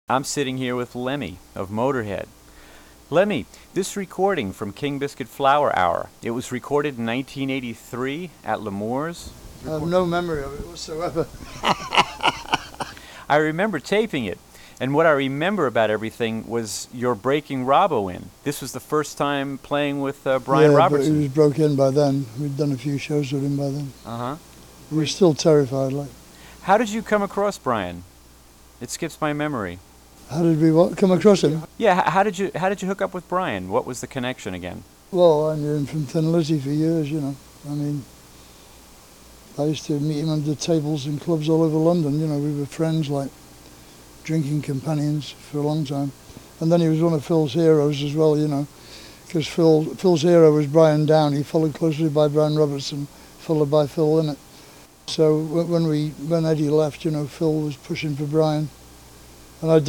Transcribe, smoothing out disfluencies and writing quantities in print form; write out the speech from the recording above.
I'm sitting here with Lemmy of Motorhead. Lemmy, this recording from King Biscuit Flower Hour, it was recorded in 1983 at L'Amour's. I have no memory of it whatsoever. I remember taping it, and what I remember about everything was your breaking Robbo in. This was the first time playing with Brian Robertson. But he was broke in by then. We'd done a few shows with him by then. Uh-huh. We were still terrified. How did you come across Brian? It skips my memory. How did we come across him? Yeah, how did you hook up with Brian? What was the connection again? Well, I knew him from Thin Lizzy for years, you know. I mean, I used to meet him under tables in clubs all over London, you know. We were friends, like drinking companions for a long time. And then he was one of Phil's heroes as well, you know, because Phil's hero was Brian Downey, followed closely by Brian Robertson, followed by Phil Lynott. So when Eddie left, you know, Phil was pushing for Brian, and I